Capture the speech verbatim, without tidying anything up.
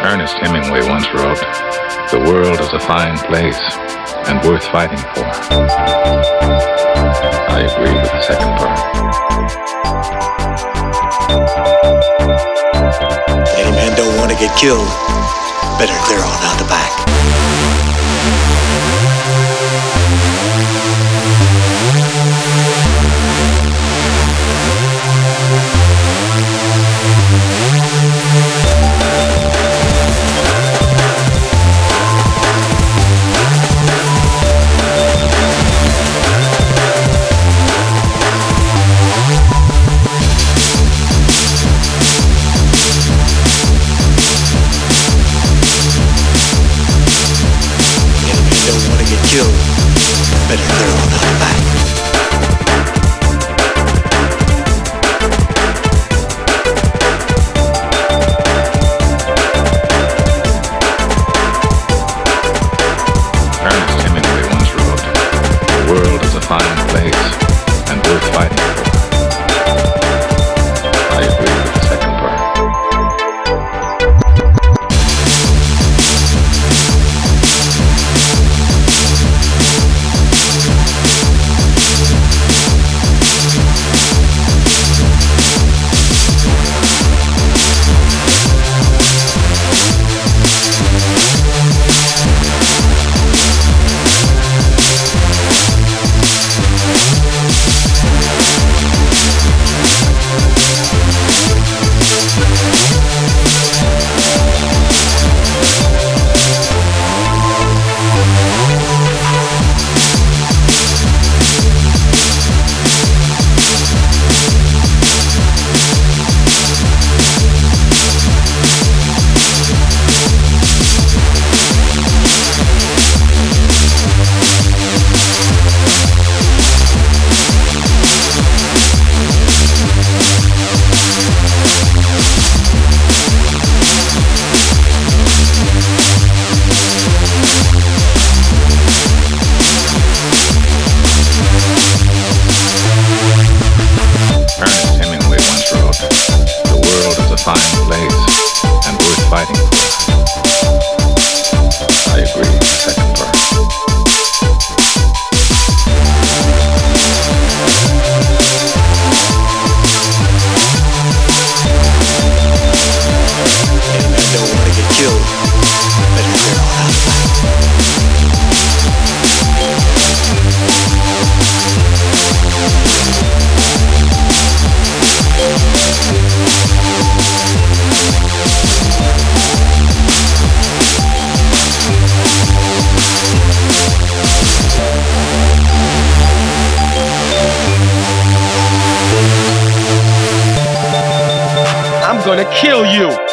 Ernest Hemingway once wrote, "The world is a fine place and worth fighting for." I agree with the second part. Any man don't want to get killed, better clear on out the back. Killed, better clear on out the back. Ernest Hemingway once wrote, "The world is a fine place and worth fighting for." I agree with the second part. Ernest Hemingway once wrote, "The world is a fine place and worth fighting for." I agree with the second part. Any man don't want to get killed, better clear on out the back. I'm gonna kill you!